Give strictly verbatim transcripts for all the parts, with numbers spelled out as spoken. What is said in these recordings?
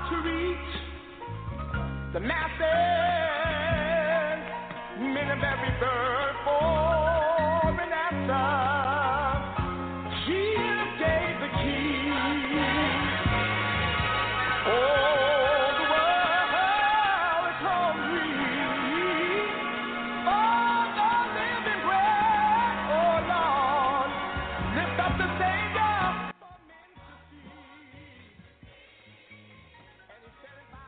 to reach the masses, many of every bird for an answer. Jesus gave the key. Oh, the world is hungry. Oh, the living bread. Oh, Lord, lift up the Savior for men to see. And he said it by.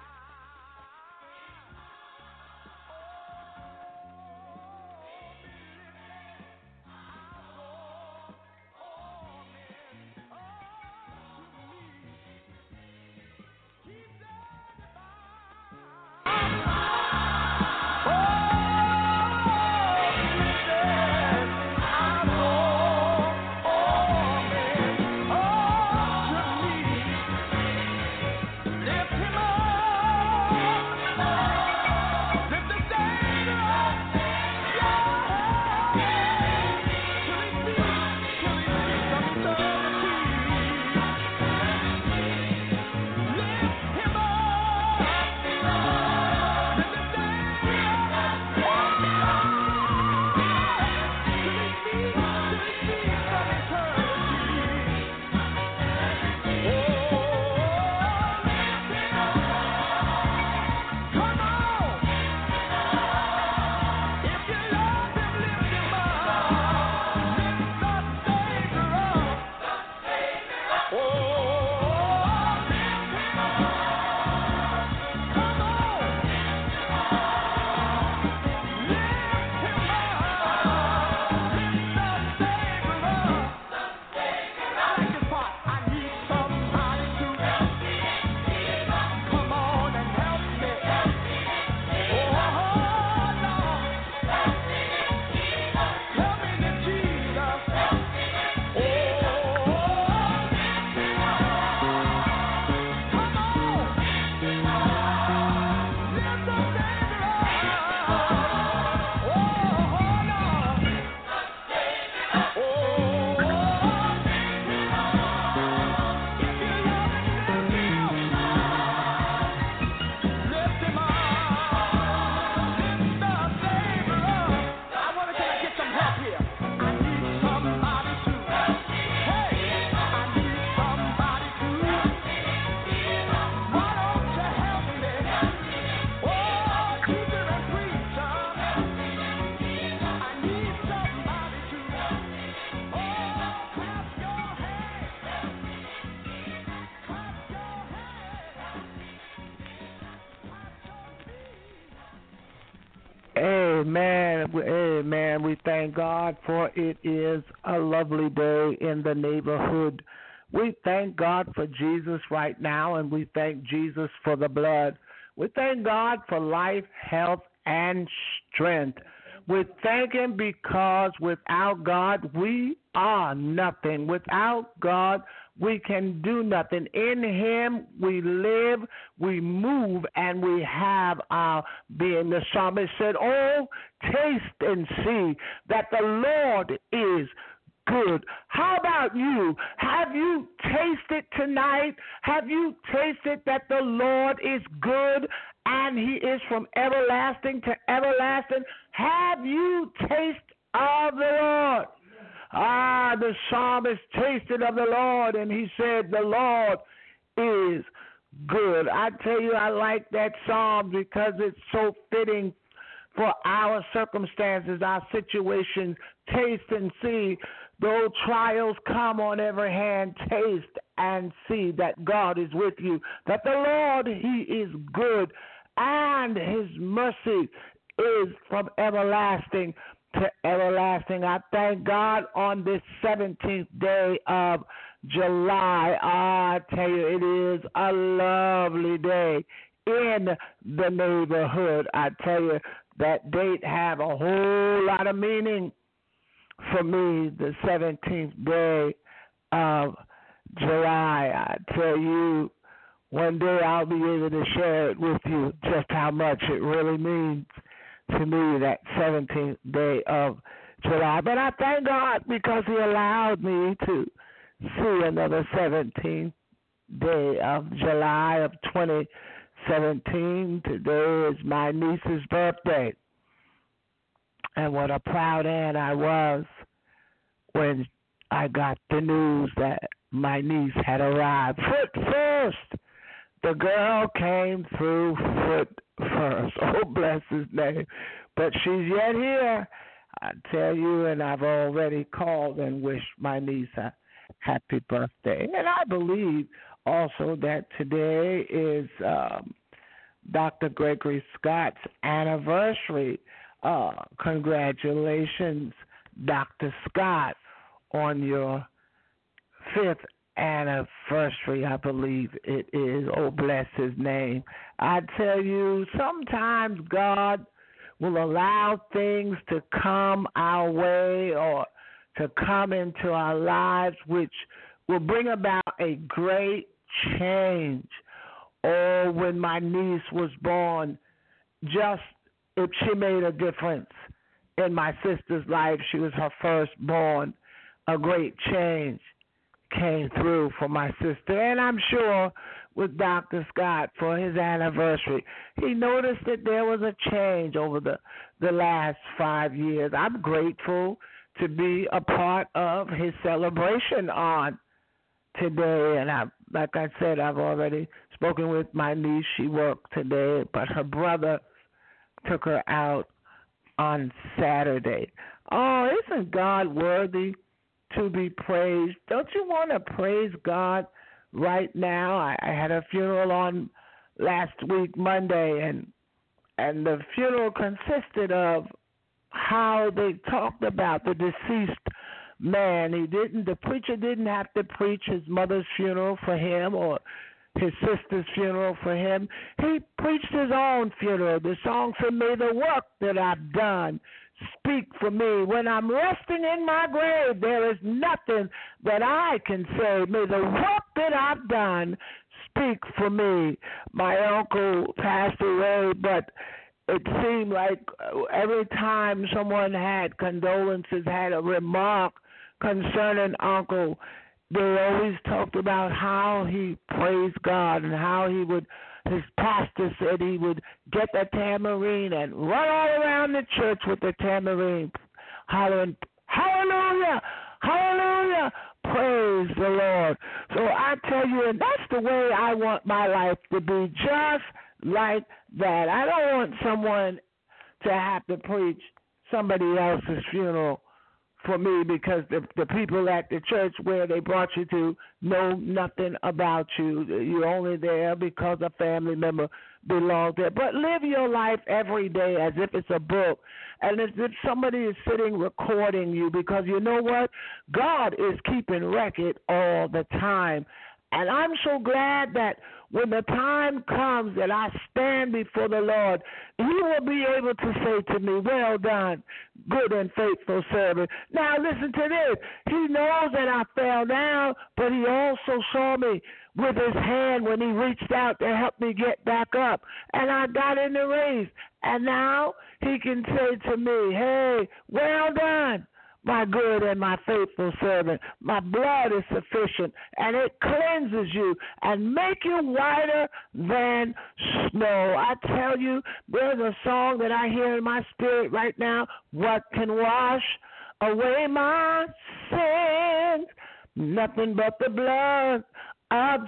Amen. Amen. We thank God for it is a lovely day in the neighborhood. We thank God for Jesus right now, and we thank Jesus for the blood. We thank God for life, health, and strength. We thank Him because without God, we are nothing. Without God, we can do nothing. In Him, we live, we move, and we have our being. The psalmist said, "Oh, taste and see that the Lord is good." How about you? Have you tasted tonight? Have you tasted that the Lord is good and He is from everlasting to everlasting? Have you tasted of the Lord? Ah, the psalmist tasted of the Lord, and he said, the Lord is good. I tell you, I like that psalm because it's so fitting for our circumstances, our situations. Taste and see. Though trials come on every hand, taste and see that God is with you, that the Lord, He is good, and His mercy is from everlasting to everlasting. I thank God on this seventeenth day of July. I tell you, it is a lovely day in the neighborhood. I tell you, that date have a whole lot of meaning for me, the seventeenth day of July. I tell you, one day I'll be able to share it with you just how much it really means to me, that seventeenth day of July. But I thank God because He allowed me to see another seventeen day of July of twenty seventeen. Today is my niece's birthday. And what a proud aunt I was when I got the news that my niece had arrived. Foot first. The girl came through foot first. Oh, bless his name. But she's yet here. I tell you, and I've already called and wished my niece a happy birthday. And I believe also that today is um, Doctor Gregory Scott's anniversary. Uh, congratulations, Doctor Scott, on your fifth anniversary, I believe it is. Oh, bless his name. I tell you, sometimes God will allow things to come our way or to come into our lives which will bring about a great change. Or when my niece was born, just if she made a difference in my sister's life, she was her firstborn, a great change came through for my sister. And I'm sure with Doctor Scott for his anniversary, he noticed that there was a change over the, the last five years. I'm grateful to be a part of his celebration on today. And I, like I said, I've already spoken with my niece. She worked today, but her brother took her out on Saturday. Oh, isn't God worthy to be praised? Don't you want to praise God right now? I, I had a funeral on last week, Monday, and and the funeral consisted of how they talked about the deceased man. He didn't. The preacher didn't have to preach his mother's funeral for him or his sister's funeral for him. He preached his own funeral. The song said, "May the work that I've done speak for me. When I'm resting in my grave, there is nothing that I can say. May the work that I've done speak for me." My uncle passed away, but it seemed like every time someone had condolences, had a remark concerning Uncle, they always talked about how he praised God and how he would, his pastor said he would get the tambourine and run all around the church with the tambourine, hollering, "Hallelujah, hallelujah, praise the Lord." So I tell you, and that's the way I want my life to be, just like that. I don't want someone to have to preach somebody else's funeral for me because the the people at the church where they brought you to know nothing about you. You're only there because a family member belonged there. But live your life every day as if it's a book and as if somebody is sitting recording you, because you know what? God is keeping record all the time. And I'm so glad that when the time comes that I stand before the Lord, He will be able to say to me, "Well done, good and faithful servant." Now listen to this. He knows that I fell down, but He also saw me with His hand when He reached out to help me get back up. And I got in the race. And now He can say to me, "Hey, well done, my good and my faithful servant. My blood is sufficient, and it cleanses you and make you whiter than snow." I tell you, there's a song that I hear in my spirit right now. What can wash away my sins? Nothing but the blood of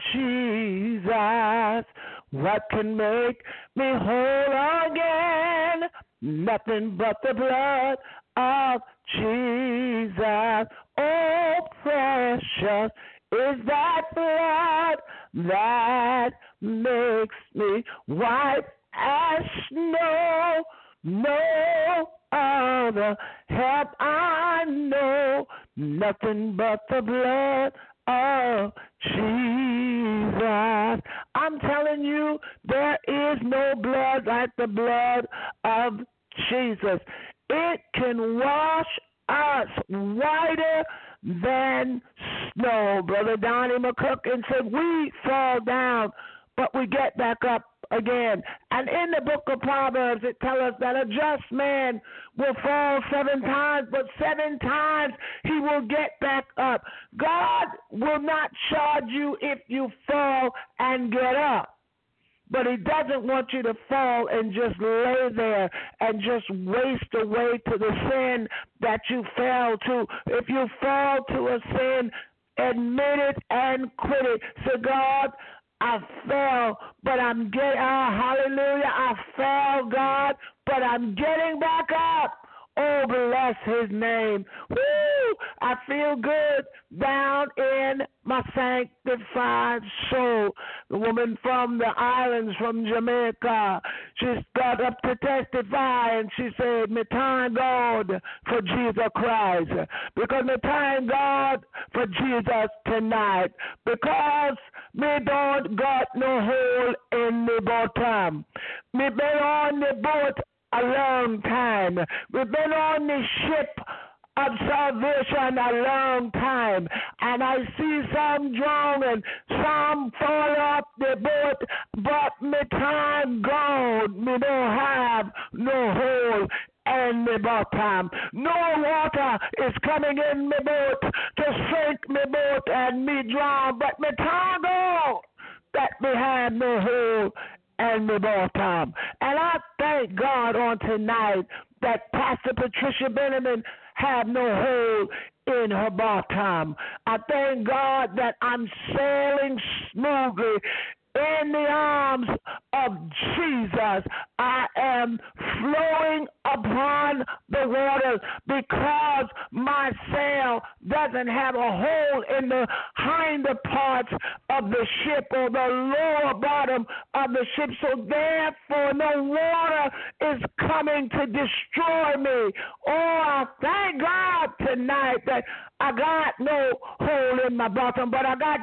Jesus. What can make me whole again? Nothing but the blood of Jesus. Oh, precious is that blood that makes me white as snow. No other help I know. Nothing but the blood of Jesus. I'm telling you, there is no blood like the blood of Jesus. It can wash us whiter than snow. Brother Donnie McCook said, we fall down, but we get back up again. And in the book of Proverbs, it tells us that a just man will fall seven times, but seven times he will get back up. God will not charge you if you fall and get up. But he doesn't want you to fall and just lay there and just waste away to the sin that you fell to. If you fall to a sin, admit it and quit it. Say, God, I fell, but I'm getting, oh, hallelujah, I fell, God, but I'm getting back up. Oh, bless his name. Woo! I feel good down in my sanctified soul. The woman from the islands, from Jamaica, she got up to testify, and she said, me thank God for Jesus Christ. Because me thank God for Jesus tonight. Because me don't got no hole in the bottom. Me been on the boat a long time. We've been on the ship of salvation a long time, and I see some drown and some fall off the boat, but me thank God me don't have no hole in the bottom. No water is coming in my boat to sink my boat and me drown, but me thank God that me have no hole and the bottom. And I thank God on tonight that Pastor Patricia Benjamin had no hole in her bottom. I thank God that I'm sailing smoothly in the arms of Jesus. I am flowing upon the waters because my sail doesn't have a hole in the hinder parts of the ship or the lower bottom of the ship. So therefore no water is coming to destroy me. Oh, I thank God tonight that I got no hole in my bottom, but I got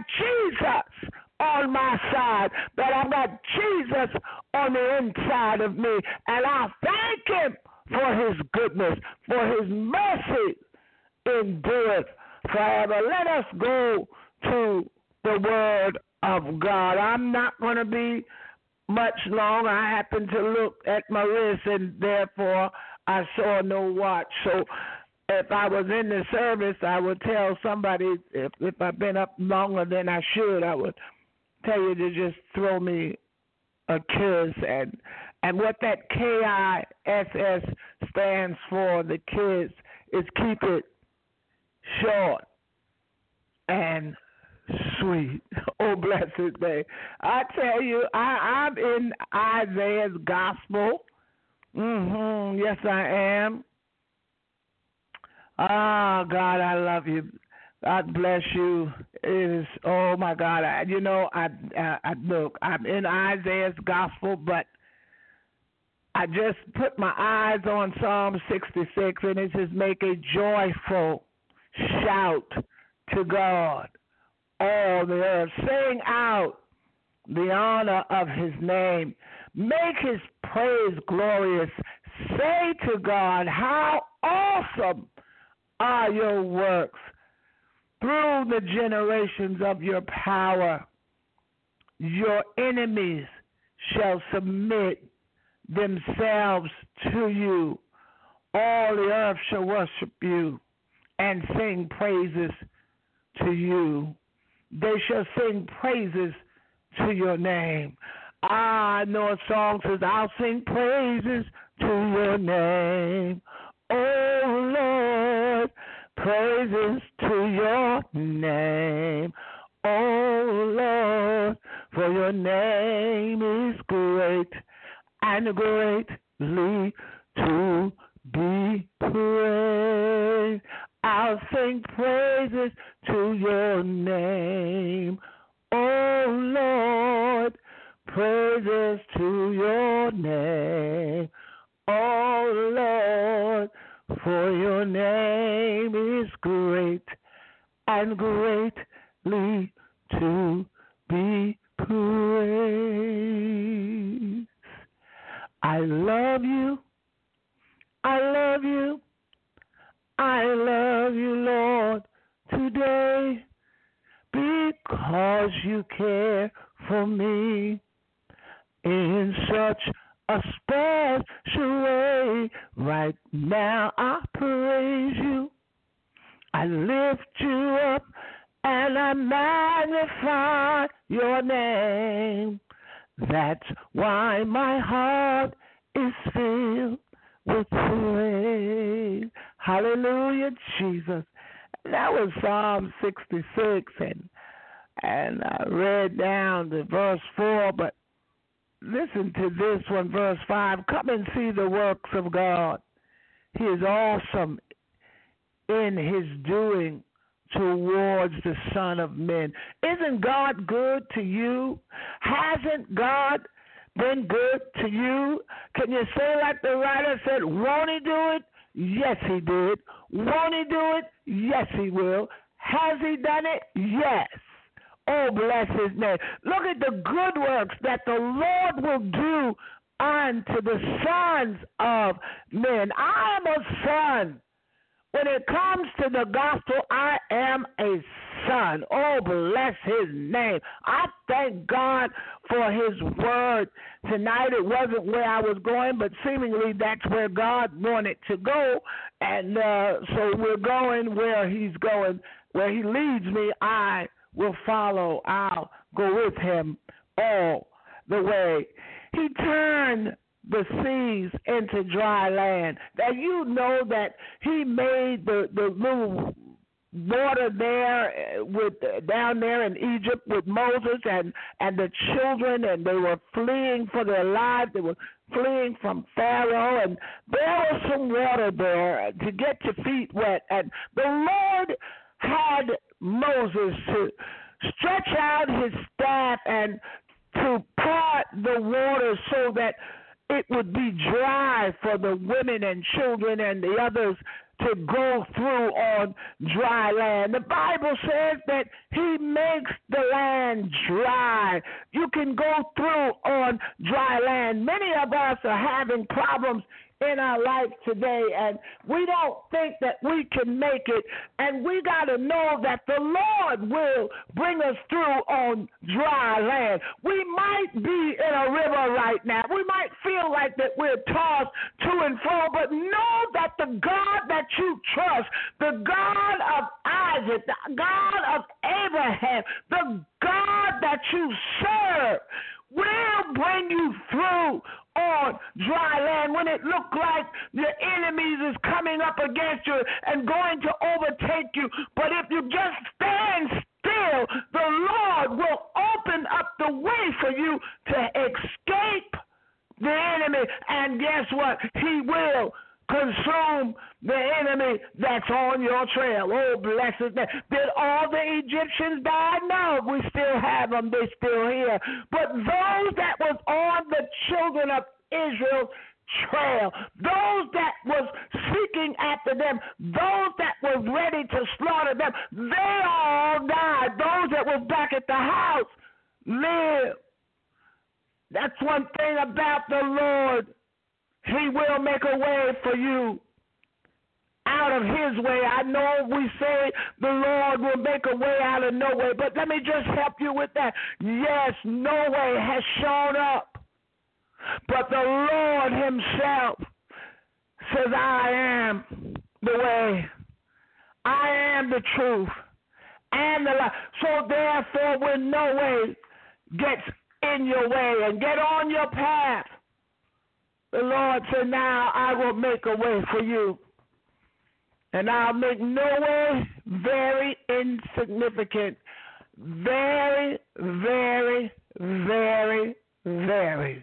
Jesus on my side, that I got Jesus on the inside of me, and I thank him for his goodness, for his mercy endureth forever. Let us go to the word of God. I'm not going to be much long. I happen to look at my wrist, and therefore I saw no watch. So if I was in the service, I would tell somebody, if, if I've been up longer than I should, I would tell you to just throw me a kiss. And and what that K I S S stands for, the kiss, is keep it short and sweet. Oh, blessed day. I tell you, I, I'm in Isaiah's gospel. Mm-hmm. Yes, I am. Ah, oh, God, I love you. God bless you. It is, oh my God. I, you know, I, I, I look, I'm in Isaiah's gospel, but I just put my eyes on Psalm sixty-six, and it says, make a joyful shout to God, all the earth. Sing out the honor of his name. Make his praise glorious. Say to God, how awesome are your works. Through the generations of your power, your enemies shall submit themselves to you. All the earth shall worship you and sing praises to you. They shall sing praises to your name. I know a song says, I'll sing praises to your name. Oh, Lord, praises to your name, oh Lord, for your name is great and greatly to be praised. I'll sing praises to your name, oh Lord, praises to your name, oh Lord, for your name is great and greatly to be praised. I love you. I love you. I love you, Lord, today because you care for me. in such a special way. Right now I praise you, I lift you up, and I magnify your name. That's why my heart is filled with praise. Hallelujah, Jesus. That was Psalm sixty-six, and and I read down to verse four, but listen to this one, verse five. Come and see the works of God. He is awesome in his doing towards the Son of Men. Isn't God good to you? Hasn't God been good to you? Can you say like the writer said, won't he do it? Yes, he did. Won't he do it? Yes, he will. Has he done it? Yes. Oh, bless his name. Look at the good works that the Lord will do unto the sons of men. I am a son. When it comes to the gospel, I am a son. Oh, bless his name. I thank God for his word tonight. It wasn't where I was going, but seemingly that's where God wanted to go. And uh, so we're going where he's going. Where he leads me, I will follow. I'll go with him all the way. He turned the seas into dry land. That you know that he made the, the little water there with down there in Egypt with Moses and, and the children, and they were fleeing for their lives. They were fleeing from Pharaoh, and there was some water there to get your feet wet. And the Lord had Moses to stretch out his staff and to part the water so that it would be dry for the women and children and the others to go through on dry land. The Bible says that he makes the land dry. You can go through on dry land. Many of us are having problems in our life today, and we don't think that we can make it, and we got to know that the Lord will bring us through on dry land. We might be in a river right now. We might feel like that we're tossed to and fro, but know that the God that you trust, the God of Isaac, the God of Abraham, the God that you serve, will bring you through on dry land when it looked like your enemies is coming up against you and going to overtake you. But if you just stand still, the Lord will open up the way for you to escape the enemy. And guess what? He will consume the enemy that's on your trail. Oh, blessed name. Did all the Egyptians die? No, we still have them. They're still here. But those that was on the children of Israel's trail, those that was seeking after them, those that was ready to slaughter them, they all died. Those that was back at the house lived. That's one thing about the Lord. He will make a way for you out of his way. I know we say the Lord will make a way out of no way, but let me just help you with that. Yes, no way has shown up, but the Lord himself says, I am the way, I am the truth, and the life. So therefore, when no way gets in your way and get on your path, the Lord said, now I will make a way for you. And I'll make no way very insignificant, very, very, very, very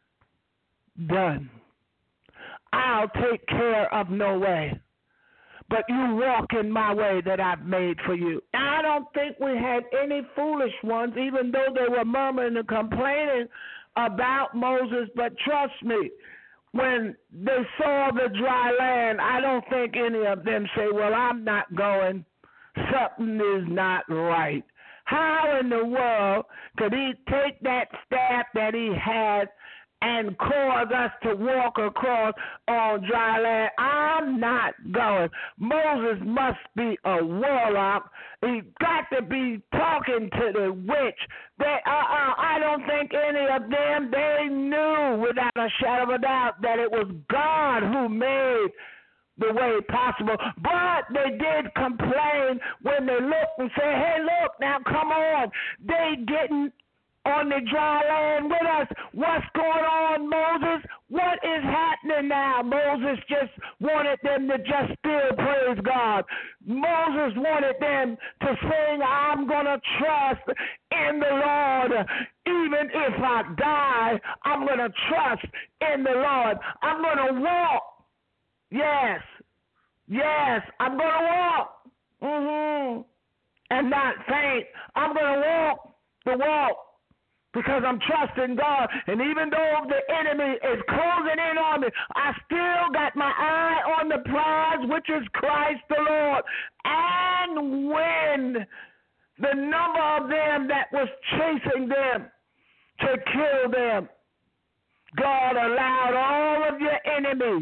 done. I'll take care of no way. But you walk in my way that I've made for you. I don't think we had any foolish ones, even though they were murmuring and complaining about Moses, but trust me, when they saw the dry land, I don't think any of them say, well, I'm not going. Something is not right. How in the world could he take that staff that he had and cause us to walk across on dry land. I'm not going. Moses must be a warlock. He got to be talking to the witch. They, uh, uh, I don't think any of them, they knew without a shadow of a doubt that it was God who made the way possible. But they did complain when they looked and said, hey, look, now come on. They didn't on the dry land with us. What's going on, Moses? What is happening now? Moses just wanted them to just still praise God. Moses wanted them to sing, I'm going to trust in the Lord. Even if I die, I'm going to trust in the Lord. I'm going to walk. Yes. Yes, I'm going to walk. Mm-hmm. And not faint. I'm going to walk the walk. Because I'm trusting God. And even though the enemy is closing in on me, I still got my eye on the prize, which is Christ the Lord. And when the number of them that was chasing them to kill them, God allowed all of your enemies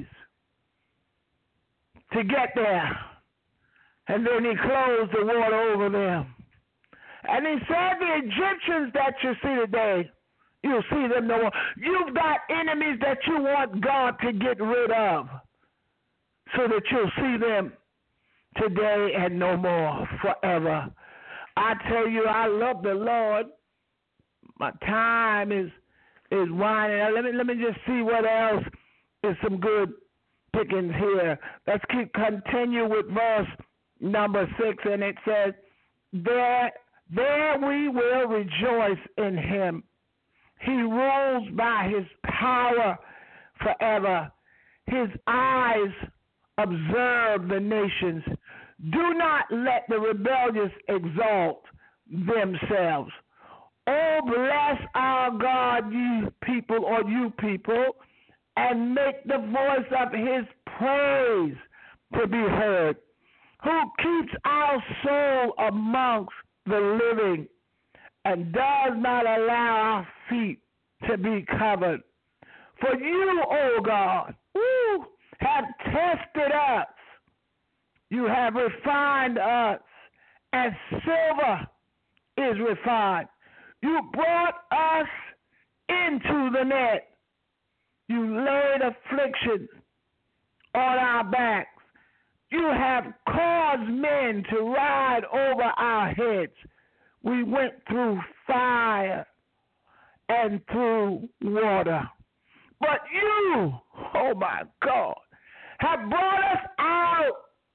to get there. And then he closed the water over them. And he said, the Egyptians that you see today, you'll see them no more. You've got enemies that you want God to get rid of so that you'll see them today and no more forever. I tell you, I love the Lord. My time is is winding. Let me, let me just see what else is some good pickings here. Let's keep continue with verse number six, and it says, there There we will rejoice in him. He rules by his power forever. His eyes observe the nations. Do not let the rebellious exalt themselves. Oh, bless our God, you people, or you people, and make the voice of his praise to be heard. Who keeps our soul amongst the living, and does not allow our feet to be covered. For you, O God, woo, have tested us. You have refined us as silver is refined. You brought us into the net. You laid affliction on our backs. You have caused men to ride over our heads. We went through fire and through water. But you, oh my God, have brought us out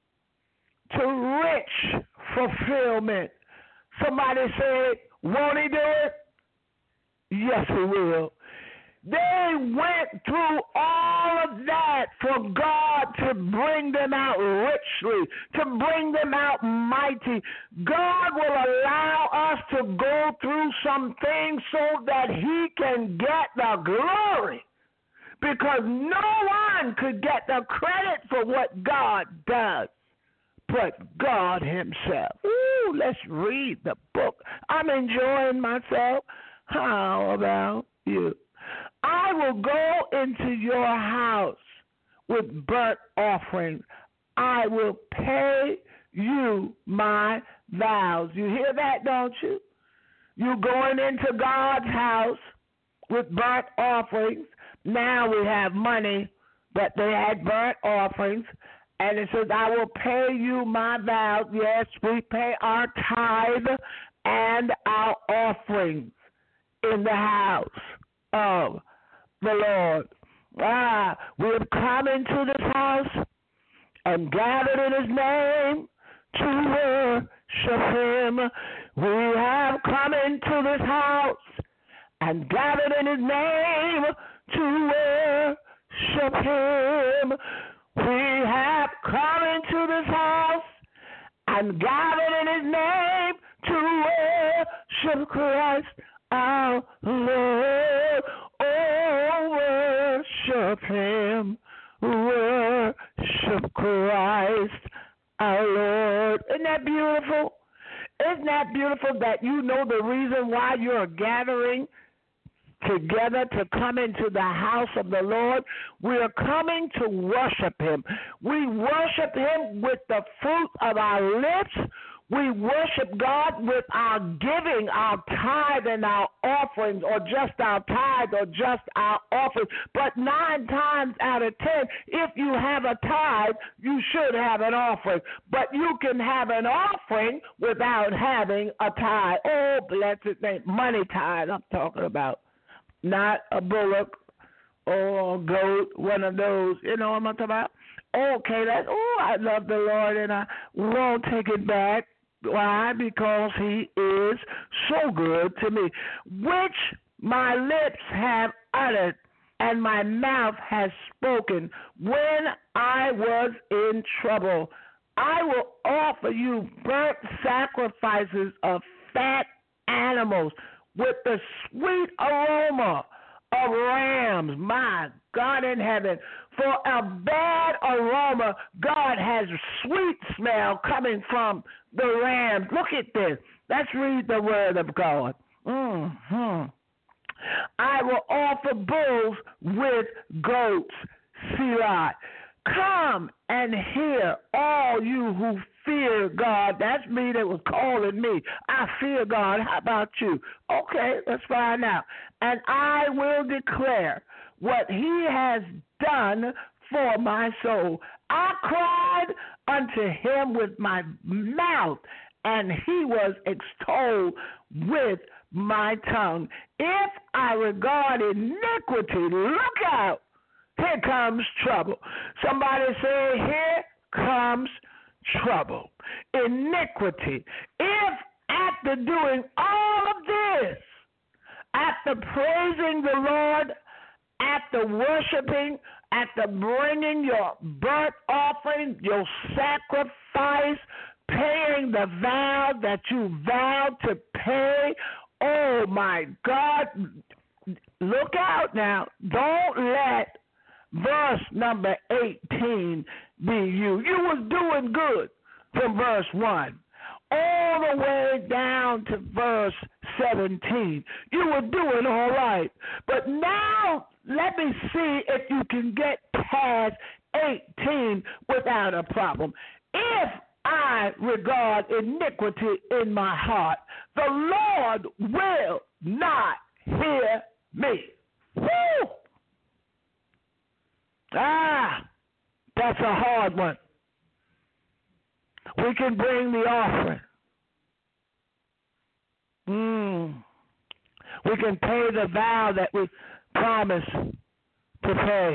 to rich fulfillment. Somebody said, won't he do it? Yes, he will. They went through all of that for God to bring them out richly, to bring them out mighty. God will allow us to go through some things so that he can get the glory, because no one could get the credit for what God does but God himself. Ooh, let's read the book. I'm enjoying myself. How about you? I will go into your house with burnt offerings. I will pay you my vows. You hear that, don't you? You're going into God's house with burnt offerings. Now we have money, but they had burnt offerings. And it says, I will pay you my vows. Yes, we pay our tithe and our offerings in the house of the Lord. Ah, we have come into this house and gathered in his name to worship him. We have come into this house and gathered in his name to worship him. We have come into this house and gathered in his name to worship Christ our Lord. Oh, worship him, worship Christ our Lord. Isn't that beautiful? Isn't that beautiful that you know the reason why you're gathering together to come into the house of the Lord. We are coming to worship him. We worship him with the fruit of our lips. We worship God with our giving, our tithe and our offerings, or just our tithe or just our offerings. But nine times out of ten, if you have a tithe, you should have an offering. But you can have an offering without having a tithe. Oh, blessed name. Money tithe I'm talking about. Not a bullock or a goat, one of those. You know what I'm talking about? Okay, that's, oh, I love the Lord, and I won't take it back. Why? Because he is so good to me, which my lips have uttered and my mouth has spoken when I was in trouble. I will offer you burnt sacrifices of fat animals with the sweet aroma of rams. My God in heaven, for a bad aroma, God has sweet smell coming from the rams. Look at this. Let's read the word of God. Mm-hmm. I will offer bulls with goats. Selah. Come and hear, all you who fear God. That's me that was calling me. I fear God. How about you? Okay, let's find out. And I will declare what he has done for my soul. I cried unto him with my mouth, and he was extolled with my tongue. If I regard iniquity, look out. Here comes trouble. Somebody say, here comes trouble. Iniquity. If after doing all of this, after praising the Lord, after worshiping, after bringing your burnt offering, your sacrifice, paying the vow that you vowed to pay, oh my God, look out now. Don't let verse number eighteen be you. You was doing good from verse one all the way down to verse seventeen. You were doing all right. But now let me see if you can get past eighteen without a problem. If I regard iniquity in my heart, the Lord will not hear me. Woo! Ah, that's a hard one. We can bring the offering. Mm. We can pay the vow that we promised to pay.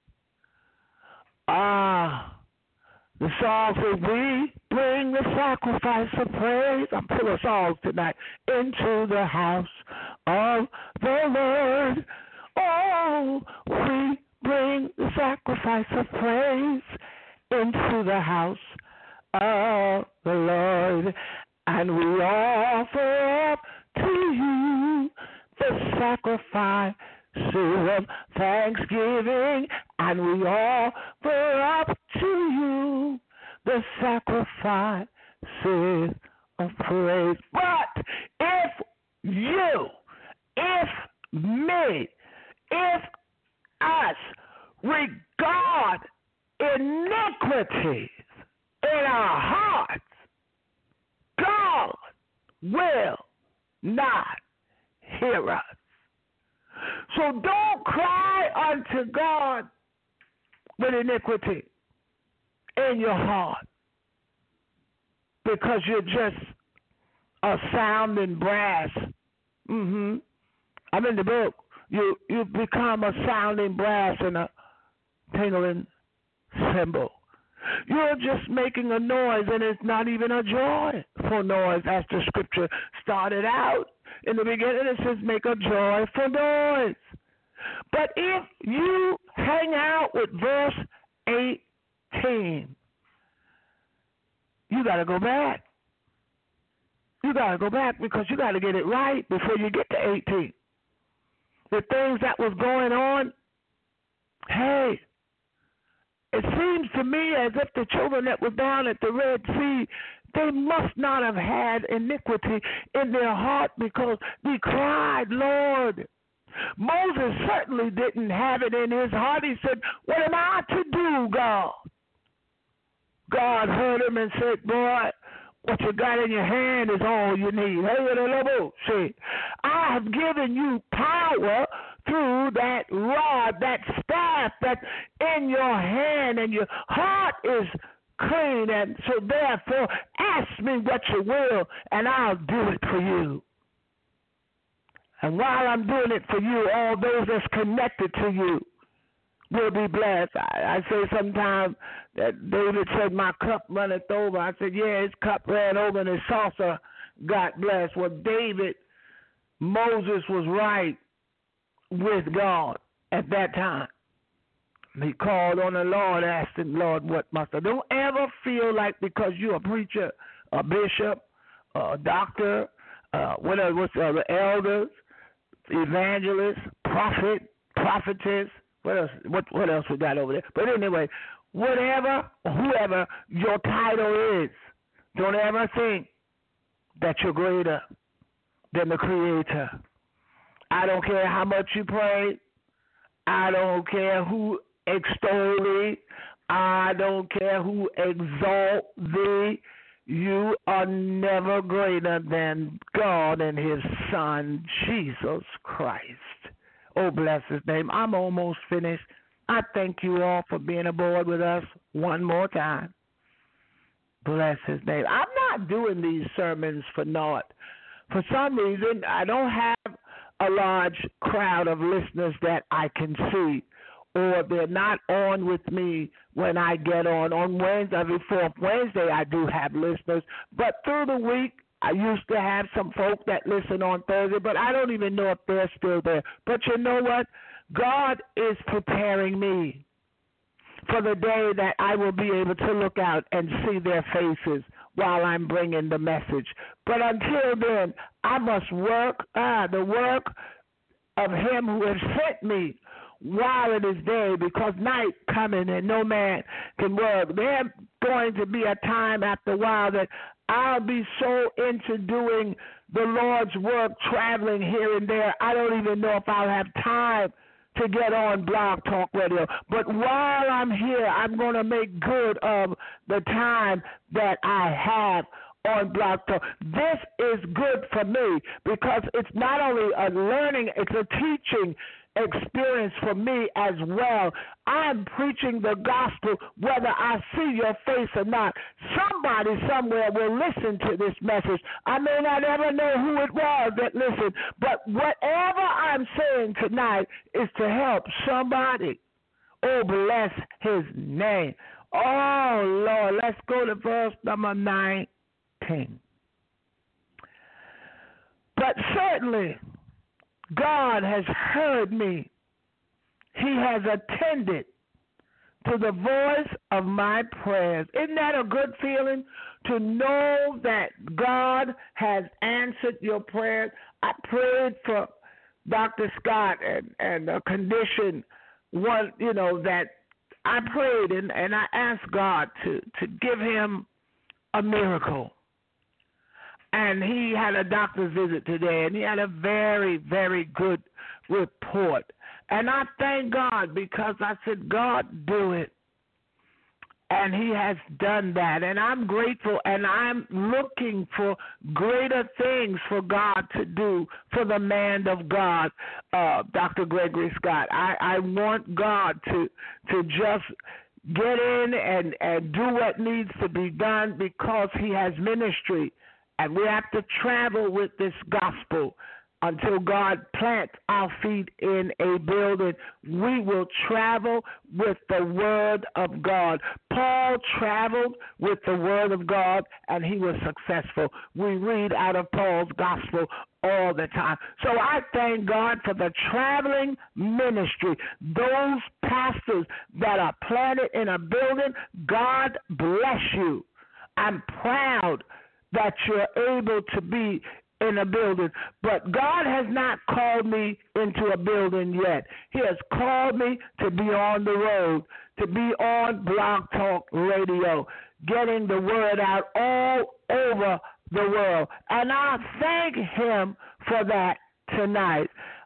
Ah, the song says, we bring the sacrifice of praise. I'm full of songs tonight. Into the house of the Lord. Oh, we bring the sacrifice of praise into the house of the Lord, and we offer up to you the sacrifice of thanksgiving, and we offer up to you the sacrifice of praise. But if you, if me, if us regard iniquities in our hearts, God will not hear us. So don't cry unto God with iniquity in your heart, because you're just a sounding brass. Mm-hmm. I'm in the book. You you become a sounding brass and a tingling cymbal. You're just making a noise, and it's not even a joyful noise, as the scripture started out. In the beginning, it says, make a joyful noise. But if you hang out with verse eighteen, you got to go back. You got to go back, because you got to get it right before you get to eighteen. The things that was going on, hey, it seems to me as if the children that were down at the Red Sea, they must not have had iniquity in their heart, because we cried, Lord, Moses certainly didn't have it in his heart. He said, what am I to do, God? God heard him and said, boy, what you got in your hand is all you need. See, I have given you power through that rod, that staff that's in your hand, and your heart is clean. And so therefore, ask me what you will, and I'll do it for you. And while I'm doing it for you, all those that's connected to you will be blessed. I, I say sometimes that David said, my cup runneth over. I said, yeah, his cup ran over and his saucer got blessed. Well, David, Moses was right with God at that time. He called on the Lord, asked him, Lord, what must I do? Don't ever feel like because you're a preacher, a bishop, a doctor, uh, whatever, what's the other, elders, evangelist, prophet, prophetess, what else, what, what else we got over there? But anyway, whatever, whoever your title is, don't ever think that you're greater than the Creator. I don't care how much you pray. I don't care who extol thee. I don't care who exalt thee. You are never greater than God and his Son, Jesus Christ. Oh, bless his name. I'm almost finished. I thank you all for being aboard with us one more time. Bless his name. I'm not doing these sermons for naught. For some reason, I don't have a large crowd of listeners that I can see, or they're not on with me when I get on. On Wednesday, every fourth Wednesday, I do have listeners. But through the week, I used to have some folk that listen on Thursday, but I don't even know if they're still there. But you know what? God is preparing me for the day that I will be able to look out and see their faces while I'm bringing the message. But until then, I must work ah, the work of him who has sent me while it is day, because night coming and no man can work. There's going to be a time after a while that I'll be so into doing the Lord's work, traveling here and there, I don't even know if I'll have time to get on Blog Talk Radio. But while I'm here, I'm going to make good of the time that I have on Blog Talk. This is good for me because it's not only a learning, it's a teaching experience for me as well. I'm preaching the gospel whether I see your face or not. Somebody somewhere will listen to this message. I may not ever know who it was that listened, but whatever I'm saying tonight is to help somebody. Oh, bless his name. Oh, Lord, let's go to verse number nineteen. But certainly God has heard me. He has attended to the voice of my prayers. Isn't that a good feeling to know that God has answered your prayers? I prayed for Doctor Scott and, and a condition, one, you know, that I prayed and, and I asked God to, to give him a miracle. And he had a doctor's visit today, and he had a very, very good report. And I thank God because I said, God, do it. And he has done that. And I'm grateful, and I'm looking for greater things for God to do for the man of God, uh, Doctor Gregory Scott. I, I want God to to just get in and, and do what needs to be done because he has ministry. And we have to travel with this gospel until God plants our feet in a building. We will travel with the word of God. Paul traveled with the word of God, and he was successful. We read out of Paul's gospel all the time. So I thank God for the traveling ministry. Those pastors that are planted in a building, God bless you. I'm proud that you're able to be in a building. But God has not called me into a building yet. He has called me to be on the road, to be on Blog Talk Radio, getting the word out all over the world. And I thank him for that tonight.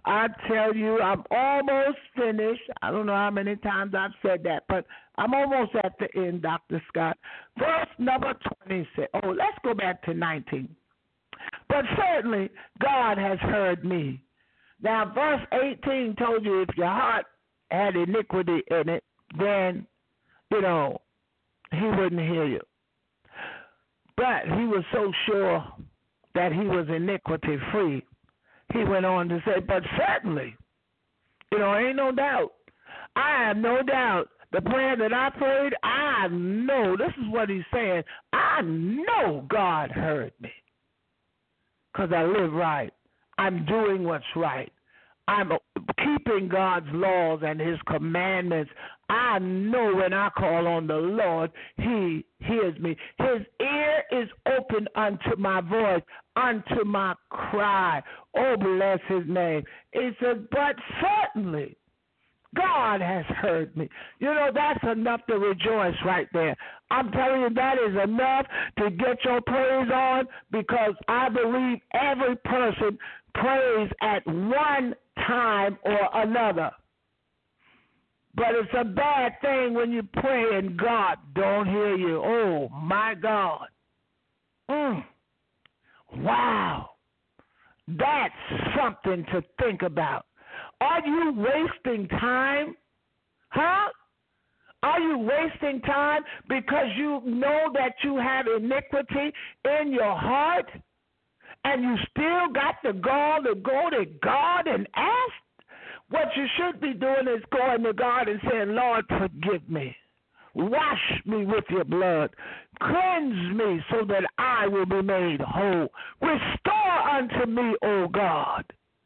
I tell you, I'm almost finished. I don't know how many times I've said that, but I'm almost at the end, Doctor Scott. Verse number twenty-six. Oh, let's go back to nineteen. But certainly God has heard me. Now, verse eighteen told you if your heart had iniquity in it, then, you know, he wouldn't hear you. But he was so sure that he was iniquity free, he went on to say, but certainly, you know, ain't no doubt. I have no doubt the prayer that I prayed, I know, this is what he's saying, I know God heard me because I live right. I'm doing what's right. I'm keeping God's laws and his commandments. I know when I call on the Lord, he hears me. His ear is open unto my voice, unto my cry. Oh, bless his name. He said, but certainly God has heard me. You know, that's enough to rejoice right there. I'm telling you, that is enough to get your praise on, because I believe every person prays at one time or another. But it's a bad thing when you pray and God don't hear you. Oh, my God. Mm. Wow. That's something to think about. Are you wasting time? Huh? Are you wasting time because you know that you have iniquity in your heart and you still got the gall to go to God and ask? What you should be doing is going to God and saying, Lord, forgive me. Wash me with your blood. Cleanse me so that I will be made whole. Restore unto me, O God.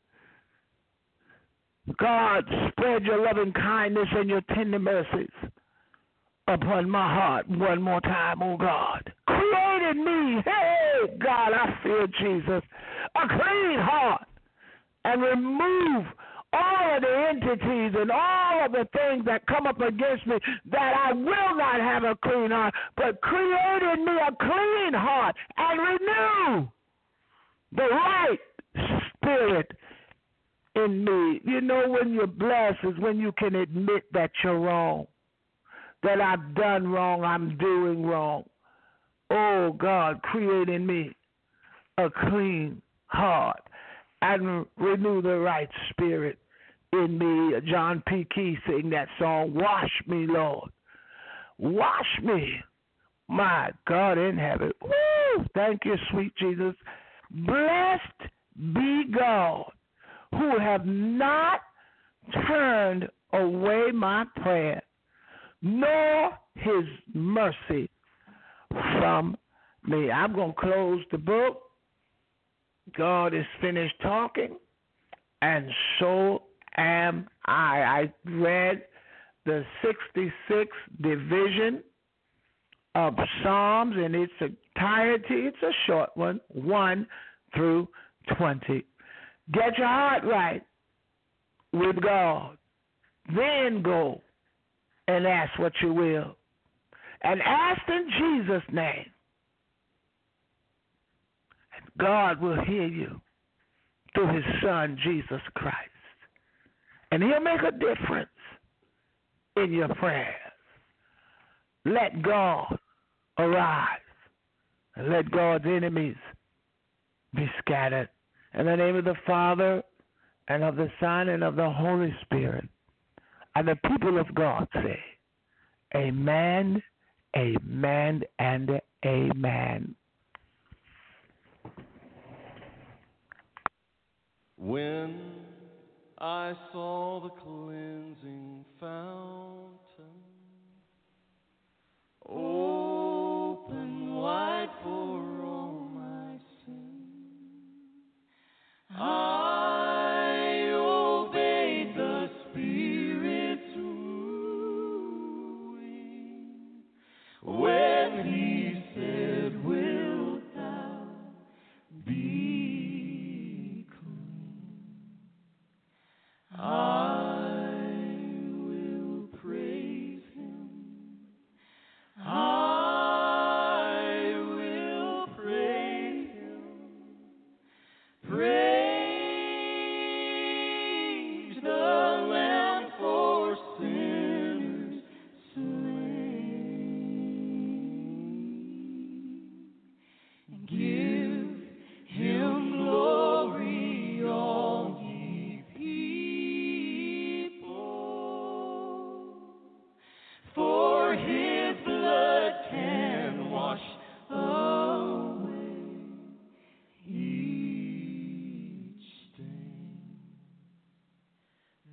God, spread your loving kindness and your tender mercies upon my heart one more time, O God. Create in me, hey, God, I feel Jesus, a clean heart, and remove all of the entities and all of the things that come up against me, that I will not have a clean heart, but create in me a clean heart and renew the right spirit in me. You know, when you're blessed is when you can admit that you're wrong, that I've done wrong, I'm doing wrong. Oh, God, create in me a clean heart and renew the right spirit in me. John P. Key sang that song, Wash Me, Lord. Wash me, my God in heaven. Woo! Thank you, sweet Jesus. Blessed be God, who have not turned away my prayer, nor his mercy from me. I'm going to close the book. God is finished talking, and so am I. I read the sixty-sixth division of Psalms in its entirety. It's a short one, one through twenty. Get your heart right with God. Then go and ask what you will. And ask in Jesus' name. God will hear you through his Son, Jesus Christ. And he'll make a difference in your prayers. Let God arise, and let God's enemies be scattered. In the name of the Father, and of the Son, and of the Holy Spirit. And the people of God say, amen, amen, and amen. When I saw the cleansing fountain open wide for all my sin, I obeyed the Spirit's wooing when he said, wilt thou be clean? I will praise him. I will praise him. Praise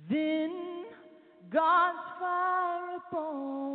Then God's fire upon